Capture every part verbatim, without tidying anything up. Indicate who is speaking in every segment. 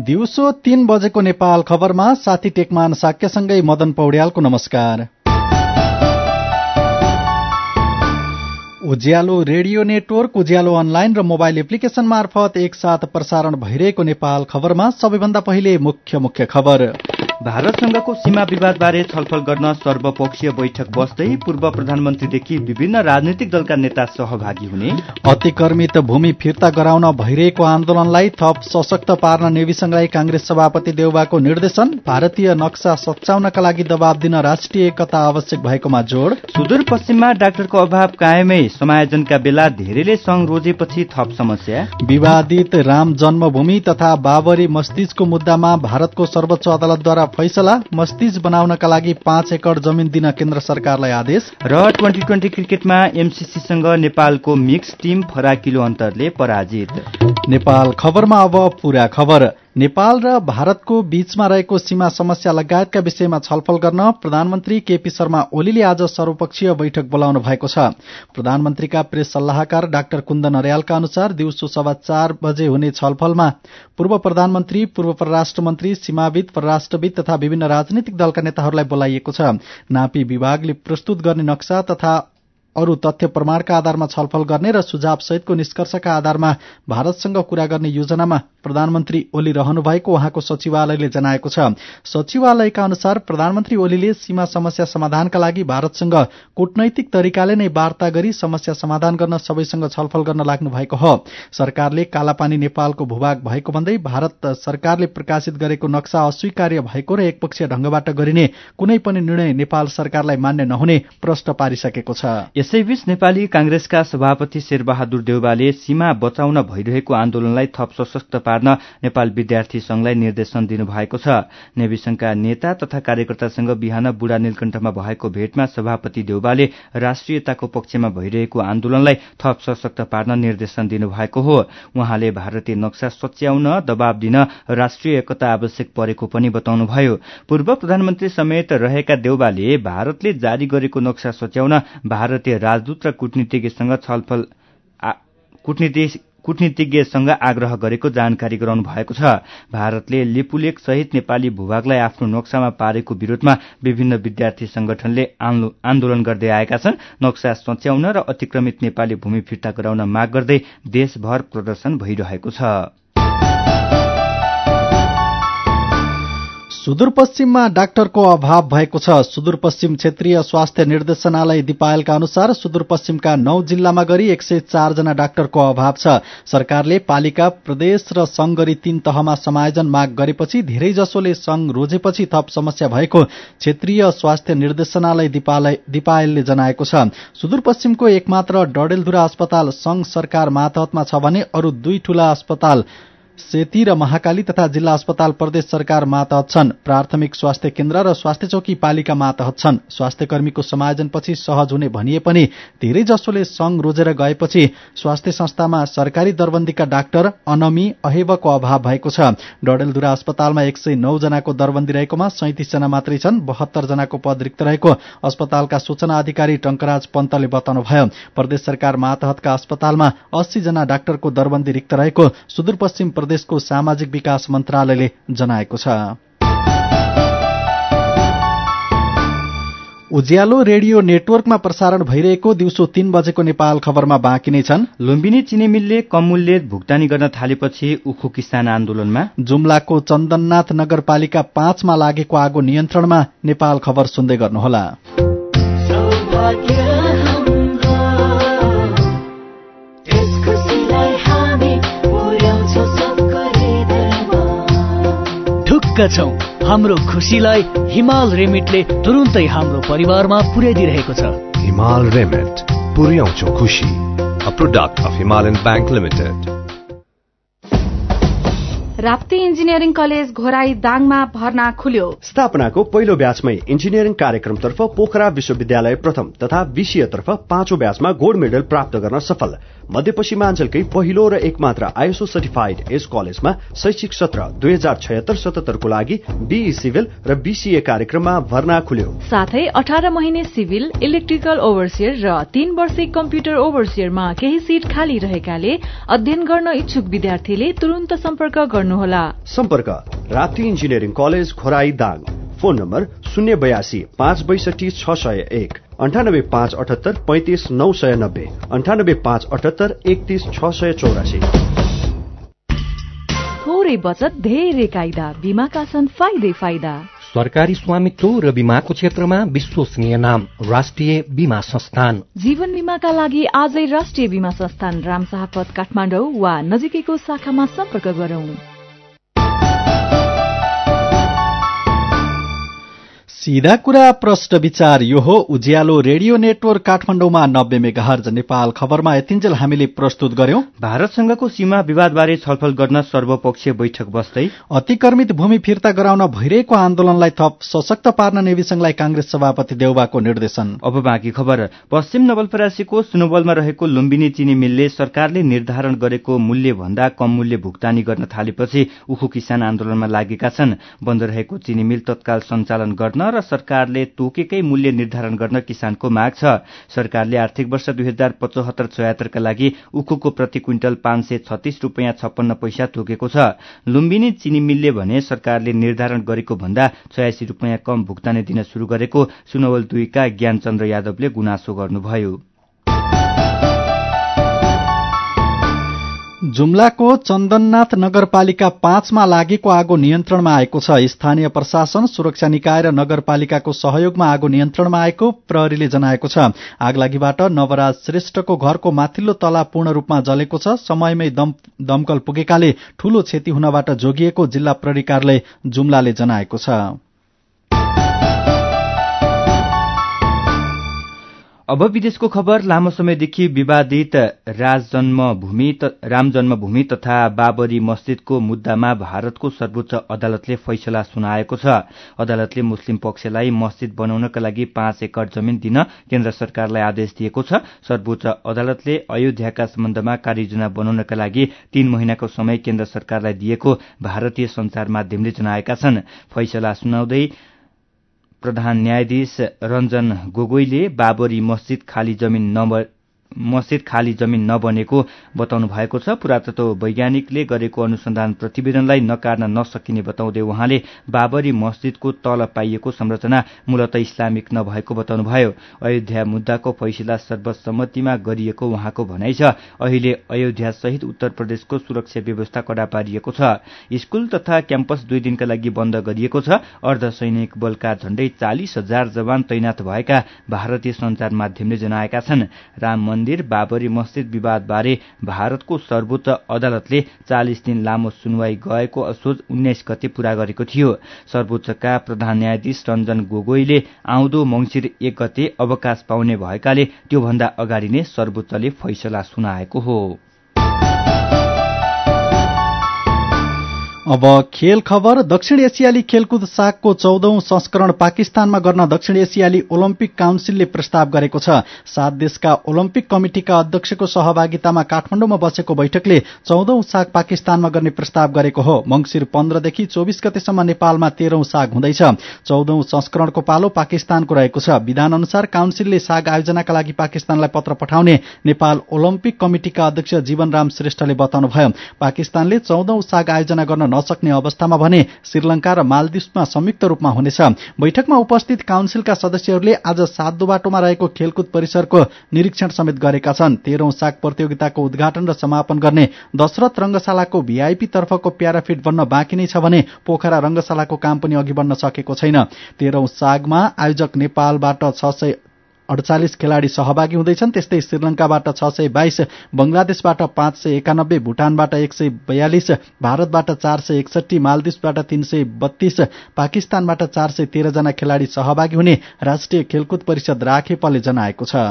Speaker 1: दिउँसो तीन बजेको नेपाल खबरमा साथी टेकमान साक्यसँगै मदन पौड्यालको नमस्कार। Ujyaalo radio network, Ujyaalo online र मोबाइल एप्लिकेशन मार्फत एकसाथ प्रसारण भइरहेको नेपाल खबरमा सबैभन्दा पहिले मुख्य मुख्य खबर।
Speaker 2: भारतसँगको सीमा विवादबारे छलफल गर्न सर्वपक्षीय बैठक बस्दै पूर्व प्रधानमन्त्रीदेखि विभिन्न राजनीतिक दलका नेता सहभागी हुने।
Speaker 1: अतिक्रमित भूमि फिर्ता गराउन भइरहेको आन्दोलनलाई थप सशक्त पार्न नेविसँगलाई कांग्रेस सभापति देउबाको निर्देशन। भारतीय नक्सा सच्याउनका लागि दबाव दिन राष्ट्रिय एकता आवश्यक भएकोमा जोड़।
Speaker 2: सुदूरपश्चिममा डाक्टरको अभाव कायमै, समायोजनका बेला धेरैले संघ रोजेपछि थप समस्या।
Speaker 1: विवादित राम जन्मभूमि तथा बाबरी मस्जिदको मुद्दामा भारतको सर्वोच्च अदालतद्वारा फैसला। मस्जिद बनाउनका लागि पाँच एकड़ जमिन दिन केन्द्र सरकारलाई आदेश।
Speaker 2: र ट्वेन्टी ट्वेन्टी क्रिकेटमा एमसीसीसँग नेपालको मिक्स टिम फराकिलो अन्तरले पराजित।
Speaker 1: नेपाल खबरमा अब पूरा खबर। नेपाल र भारतको बीचमा रहेको सीमा समस्या लगायतका विषयमा छलफल गर्न प्रधानमन्त्री केपी शर्मा ओलीले आज सर्वपक्षीय बैठक बोलाउनु भएको छ। प्रधानमन्त्रीका प्रेस सल्लाहकार डाक्टर कुन्दन अर्यालका अनुसार दिउँसो सवा चार बजे हुने छलफलमा पूर्व प्रधानमन्त्री, पूर्व परराष्ट्र मन्त्री, सीमाविद, परराष्ट्रविद तथा विभिन्न राजनीतिक दलका नेताहरूलाई बोलाइएको छ। नापी विभागले प्रस्तुत गर्ने नक्सा तथा अरू तथ्य प्रमाणका आधारमा छलफल गर्ने र सुझाव सहितको निष्कर्षका आधारमा भारतसँग कुरा गर्ने योजनामा प्रधानमन्त्री ओली रहनु भएको उहाँको सचिवालयले जनाएको छ। सचिवालयका अनुसार प्रधानमन्त्री ओलीले सीमा समस्या समाधानका लागि भारतसँग कूटनैतिक तरिकाले नै वार्ता गरी समस्या समाधान गर्न सबैसँग छलफल गर्न लाग्नु भएको हो। सरकारले कालापानी नेपालको भूभाग भएको भन्दै भारत सरकारले प्रकाशित गरेको नक्सा अस्वीकार्य भएको र एकपक्षीय ढंगबाट गरिने कुनै पनि निर्णय नेपाल सरकारलाई मान्य नहुने प्रश्न पारिसकेको छ।
Speaker 2: यसैबीच नेपाली कांग्रेसका सभापति शेरबहादुर देउबाले सीमा बचाउन भइरहेको आन्दोलनलाई थप सशक्त पार्न नेपाल विद्यार्थी संघलाई निर्देशन दिनुभएको छ। नेवी संघका नेता तथा कार्यकर्तासँग बिहान बुढा नीलकण्ठमा भएको भेटमा सभापति देउबाले राष्ट्रियताको पक्षमा भइरहेको आन्दोलनलाई थप सशक्त पार्न निर्देशन दिनुभएको हो। उहाँले भारतीय नक्सा सच्याउन दबाव दिन राष्ट्रिय एकता आवश्यक परेको पनि बताउनुभयो। पूर्व प्रधानमन्त्री समेत रहेका देउबाले भारतले जारी गरेको नक्सा सच्याउन भारतीय राजदूत र कूटनीतिज्ञसँग छलफल कूटनीतिज्ञसँग आग्रह गरेको जानकारी गराउनु भएको छ। भारतले लिपुलेख सहित नेपाली भूभागलाई आफ्नो नक्सामा पारेको विरोधमा विभिन्न विद्यार्थी संगठनले आन्दोलन गर्दै आएका छन्। नक्सा सच्याउन र अतिक्रमित नेपाली भूमि फिर्ता गराउन माग गर्दै देशभर प्रदर्शन भइरहेको छ।
Speaker 1: सुदूरपश्चिममा डाक्टरको अभाव भएको छ। सुदूरपश्चिम क्षेत्रीय स्वास्थ्य निर्देशनालय दिपायलका अनुसार सुदूरपश्चिमका नौ जिल्लामा गरी एक सय चार जना डाक्टरको अभाव छ। सरकारले पालिका, प्रदेश र संघ गरी तीन तहमा समायोजन माग गरेपछि धेरै जसोले संघ रोजेपछि थप समस्या भएको क्षेत्रीय स्वास्थ्य निर्देशनालय दिपायलले जनाएको छ। सुदूरपश्चिमको एकमात्र डडेलधुरा अस्पताल संघ सरकार मातहतमा छ भने अरू दुई ठूला अस्पताल सेती र महाकाली तथा जिल्ला अस्पताल प्रदेश सरकार मातहत छन्। प्राथमिक स्वास्थ्य केन्द्र र स्वास्थ्य चौकी पालिका मातहत छन्। स्वास्थ्य कर्मीको समायोजनपछि सहज हुने भनिए पनि धेरै जसोले संघ रोजेर गएपछि स्वास्थ्य संस्थामा सरकारी दरबन्दीका डाक्टर, अनमी, अहेबको अभाव भएको छ। डडेलधुरा अस्पतालमा एक सय नौ जनाको दरबन्दी रहेकोमा सैंतिस जना मात्रै छन्। बहत्तर जनाको पद रिक्त रहेको अस्पतालका सूचना अधिकारी टंकराज पन्तले बताउनुभयो। प्रदेश सरकार मातहतका अस्पतालमा अस्सी जना डाक्टरको दरबन्दी रिक्त रहेको सुदूरपश्चिम प्रदेशको सामाजिक विकास मन्त्रालयले जनाएको छ। उज्यालो रेडियो नेटवर्कमा प्रसारण भइरहेको दिउँसो तीन बजेको नेपाल खबरमा बाँकी नै छन्।
Speaker 2: लुम्बिनी चिनी मिलले कम मूल्य भुक्तानी गर्न थालेपछि उखु किसान आन्दोलनमा।
Speaker 1: जुम्लाको चन्दननाथ नगरपालिका पाँचमा लागेको आगो नियन्त्रणमा। नेपाल खबर सुन्दै गर्नुहोला।
Speaker 3: छौं हाम्रो खुशीलाई हिमाल रेमिटले तुरुन्तै हाम्रो परिवारमा पुर्याइदिरहेको छ।
Speaker 4: हिमाल रेमिट, पुर्याउँछौ खुशी। A product of Himalayan Bank Limited.
Speaker 5: Rapti engineering college Ghorahi दाङमा भर्ना खुल्यो।
Speaker 6: स्थापनाको पहिलो ब्याचमै इन्जिनियरिङ कार्यक्रमतर्फ पोखरा विश्वविद्यालय प्रथम तथा विषयतर्फ पाँचौं ब्याचमा गोल्ड मेडल प्राप्त गर्न सफल। मध्यपश्चिमाञ्चलकै पहिलो र एकमात्र आईएसओ सर्टिफाइड यस कलेजमा शैक्षिक सत्र दुई हजार छयत्तर सतहत्तरको लागि बीई सिभिल र बीसीए कार्यक्रममा भर्ना खुल्यो।
Speaker 7: साथै अठार महिने सिभिल, इलेक्ट्रिकल ओभरसियर र तीन वर्षे कम्प्युटर ओभरसियरमा केही सीट खाली रहेकाले अध्ययन गर्न इच्छुक विद्यार्थीले तुरुन्त सम्पर्क गर्नु गर्नुहोला।
Speaker 6: सम्पर्क Rapti engineering college Ghorahi Dang. Phone number शून्य बयासी पाँच बैसठी छ सय एक अन्ठानब्बे पाँच अठहत्तर पैंतिस नौ सय नब्बे अन्ठानब्बे पाँच अठहत्तर एकतीस छ सय चौरासी।
Speaker 7: थोरै बचत धेरै कायदा, बीमाका छन् फाइदै फाइदा।
Speaker 8: सरकारी स्वामित्व र बीमाको क्षेत्रमा विश्वसनीय नाम राष्ट्रिय बीमा संस्थान।
Speaker 7: जीवन बीमाका लागि आजै राष्ट्रिय बीमा संस्थान रामशाहपथ काठमाडौँ वा नजिकैको शाखामा सम्पर्क गरौं।
Speaker 1: सीधा कुरा प्रश्न विचार यो हो उज्यालो रेडियो नेटवर्क काठमाडौँमा नब्बे मेगाहर्ज। नेपाल खबरमा यतिन्जेल हामीले प्रस्तुत गर्यौं।
Speaker 2: भारतसँगको सीमा विवादबारे छलफल गर्न सर्वपक्षीय बैठक बस्दै
Speaker 1: अतिक्रमित भूमि फिर्ता गराउन भइरहेको आन्दोलनलाई थप सशक्त पार्न नेवी संघलाई कांग्रेस सभापति देउबाको निर्देशन।
Speaker 2: अब बाँकी खबर। पश्चिम नवलपरासीको सुनोबलमा रहेको लुम्बिनी चिनी मिलले सरकारले निर्धारण गरेको मूल्य भन्दा कम मूल्य भुक्तानी गर्न थालेपछि उखु किसान आन्दोलनमा लागेका छन्। बन्द रहेको चिनी मिल तत्काल सञ्चालन गर्न र सरकारले तोकेकै मूल्य निर्धारण गर्न किसानको माग छ। सरकारले आर्थिक वर्ष दुई हजार पचहत्तर छयत्तरका लागि उखुको प्रति क्विन्टल पाँच सय छत्तीस रूपियाँ छप्पन्न पैसा तोकेको छ। लुम्बिनी चिनी मिलले भने सरकारले निर्धारण गरेको भन्दा छयासी रूपियाँ कम भुक्तानी दिन शुरू गरेको सुनवल दुईका ज्ञानचन्द्र यादवले गुनासो गर्नुभयो।
Speaker 1: जुम्लाको चन्दननाथ नगरपालिका पाँचमा लागेको आगो नियन्त्रणमा आएको छ। स्थानीय प्रशासन, सुरक्षा निकाय र नगरपालिकाको सहयोगमा आगो नियन्त्रणमा आएको प्रहरीले जनाएको छ। आगलागीबाट नवराज श्रेष्ठको घरको माथिल्लो तला पूर्ण रूपमा जलेको छ। समयमै दम, दमकल पुगेकाले ठूलो क्षति हुनबाट जोगिएको जिल्ला प्रहरी कार्यालय जुम्लाले जनाएको छ।
Speaker 2: अब विदेशको खबर। लामो समयदेखि विवादित राजजन्मभूमि राम जन्मभूमि तथा बाबरी मस्जिदको मुद्दामा भारतको सर्वोच्च अदालतले फैसला सुनाएको छ। अदालतले मुस्लिम पक्षलाई मस्जिद बनाउनका लागि पाँच एकड़ जमिन दिन केन्द्र सरकारलाई आदेश दिएको छ। सर्वोच्च अदालतले अयोध्याका सम्बन्धमा कार्ययोजना बनाउनका लागि तीन महिनाको समय केन्द्र सरकारलाई दिएको भारतीय संचार माध्यमले जनाएका छन्। फैसला सुनाउँदै प्रधान न्यायाधीश रञ्जन गोगोईले बाबरी मस्जिद खाली जमिन नम्बर मस्जिद खाली जमिन नबनेको बताउनु भएको छ। पुरातत्व वैज्ञानिकले गरेको अनुसन्धान प्रतिवेदनलाई नकार्न नसकिने बताउँदै उहाँले बाबरी मस्जिदको तल पाइएको संरचना मूलत इस्लामिक नभएको बताउनुभयो। अयोध्या मुद्दाको फैसला सर्वसम्मतिमा गरिएको उहाँको भनाइ छ। अहिले अयोध्या सहित उत्तर प्रदेशको सुरक्षा व्यवस्था कड़ा पारिएको छ। स्कूल तथा क्याम्पस दुई दिनका लागि बन्द गरिएको छ। अर्धसैनिक बलका झण्डै चालिस हजार जवान तैनाथ भएका भारतीय संचार माध्यमले जनाएका छन्। राम मन्दिर बाबरी मस्जिद विवादबारे भारतको सर्वोच्च अदालतले चालिस दिन लामो सुनवाई गएको असोज उन्नाइस गते पूरा गरेको थियो। सर्वोच्चका प्रधान न्यायाधीश रञ्जन गोगोईले आउँदो मंसिर एक गते अवकाश पाउने भएकाले त्योभन्दा अगाडि नै सर्वोच्चले फैसला सुनाएको हो।
Speaker 1: अब खेल खबर। दक्षिण एसियाली खेलकुद सागको चौधौं संस्करण पाकिस्तानमा गर्न दक्षिण एसियाली ओलम्पिक काउन्सिलले प्रस्ताव गरेको छ। सात देशका ओलम्पिक कमिटिका अध्यक्षको सहभागितामा काठमाडौँमा बसेको बैठकले चौधौं साग पाकिस्तानमा गर्ने प्रस्ताव गरेको हो। मंसिर पन्ध्रदेखि चौबिस गतेसम्म नेपालमा तेह्रौं साग हुँदैछ। चौधौं संस्करणको पालो पाकिस्तानको रहेको छ। विधान अनुसार काउन्सिलले साग आयोजनाका लागि पाकिस्तानलाई पत्र पठाउने नेपाल ओलम्पिक कमिटिका अध्यक्ष जीवनराम श्रेष्ठले बताउनुभयो। पाकिस्तानले चौधौं साग आयोजना गर्न नसक्ने अवस्थामा भने श्रीलंका र मालदिप्समा संयुक्त रूपमा हुनेछ। बैठकमा उपस्थित काउन्सिलका सदस्यहरूले आज सातदो बाटोमा रहेको खेलकुद परिसरको निरीक्षण समेत गरेका छन्। तेह्रौं साग प्रतियोगिताको उद्घाटन र समापन गर्ने दशरथ रंगशालाको भीआईपी तर्फको प्याराफिट बन्न बाँकी नै छ भने पोखरा रंगशालाको काम पनि अघि बढ्न सकेको छैन। तेह्रौं सागमा आयोजक नेपालबाट छ सय अडचालिस खेलाड़ी सहभागी हुँदैछन्। त्यस्तै श्रीलंकाबाट छ सय बाइस, बंगलादेशबाट पाँच सय एकानब्बे, भूटानबाट एक सय बयालिस, भारतबाट चार सय एकसठी, मालदिप्सबाट तीन सय बत्तीस, पाकिस्तानबाट चार सय तेह्र जना खेलाड़ी सहभागी हुने राष्ट्रिय खेलकुद परिषद राखेपले जनाएको छ।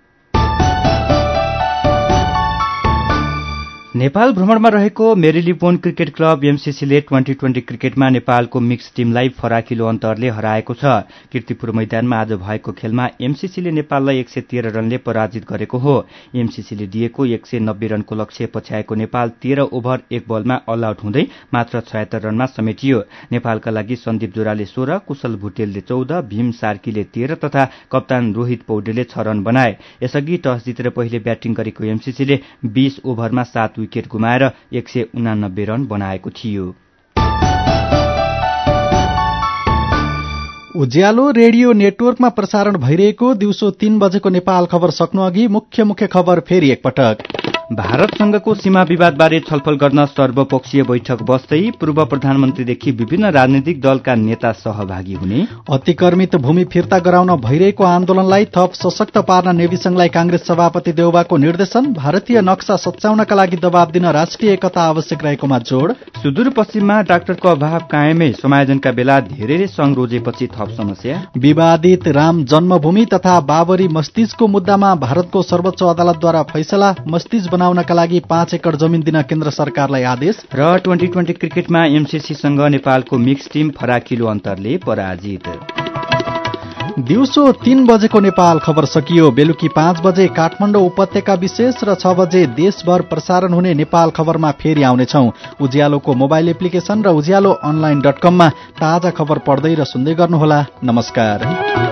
Speaker 2: नेपाल भ्रमणमा रहेको मेरीलिबोन क्रिकेट क्लब एमसीसीले ट्वेन्टी ट्वेन्टी क्रिकेटमा नेपालको मिक्स टीमलाई फराकिलो अन्तरले हराएको छ। कीर्तिपुर मैदानमा आज भएको खेलमा एमसीसीले नेपाललाई एक सय तेह्र रनले पराजित गरेको हो। एमसीसीले दिएको एक सय नब्बे रनको लक्ष्य पछ्याएको नेपाल तेह्र ओभर एक बलमा अल आउट हुँदै मात्र छयत्तर रनमा समेटियो। नेपालका लागि सन्दीप जोराले सोह्र, कुशल भुटेलले चौध, भीम सार्कीले तेह्र तथा कप्तान रोहित पौडेलले छ रन बनाए। यसअघि टस जितेर पहिले ब्याटिङ गरेको एमसीसीले बीस ओभरमा सात विकेट गुमाएर एक सय उनानब्बे रन बनाएको थियो।
Speaker 1: उज्यालो रेडियो नेटवर्कमा प्रसारण भइरहेको दिउँसो तीन बजेको नेपाल खबर सक्नु अघि मुख्य मुख्य खबर फेरि एकपटक।
Speaker 2: भारतसँगको सीमा विवादबारे छलफल गर्न सर्वपक्षीय बैठक बस्दै पूर्व प्रधानमन्त्रीदेखि विभिन्न राजनीतिक दलका नेता सहभागी हुने।
Speaker 1: अतिक्रमित भूमि फिर्ता गराउन भइरहेको आन्दोलनलाई थप सशक्त पार्न नेवी संघलाई कांग्रेस सभापति देउबाको निर्देशन। भारतीय नक्सा सच्याउनका लागि दबाव दिन राष्ट्रिय एकता आवश्यक रहेकोमा जोड़।
Speaker 2: सुदूरपश्चिममा डाक्टरको अभाव कायमै, समायोजनका बेला धेरैले संघ रोजेपछि थप समस्या।
Speaker 1: विवादित राम जन्मभूमि तथा बाबरी मस्जिदको मुद्दामा भारतको सर्वोच्च अदालतद्वारा फैसला। मस्जिद बनाउनका लागि पाँच एकड़ जमिन दिन केन्द्र सरकारलाई आदेश।
Speaker 2: र ट्वेन्टी ट्वेन्टी क्रिकेटमा एमसीसीसँग नेपालको मिक्स टिम फराकिलो अन्तरले पराजित। दिउँसो तीन बजेको नेपाल खबर सकियो। बेलुकी पाँच बजे काठमाडौँ उपत्यका विशेष र छ बजे देशभर प्रसारण हुने नेपाल खबरमा फेरि आउनेछौं। उज्यालोको मोबाइल एप्लिकेशन र उज्यालो अनलाइन डट कममा ताजा खबर पढ्दै र सुन्दै गर्नुहोला। नमस्कार।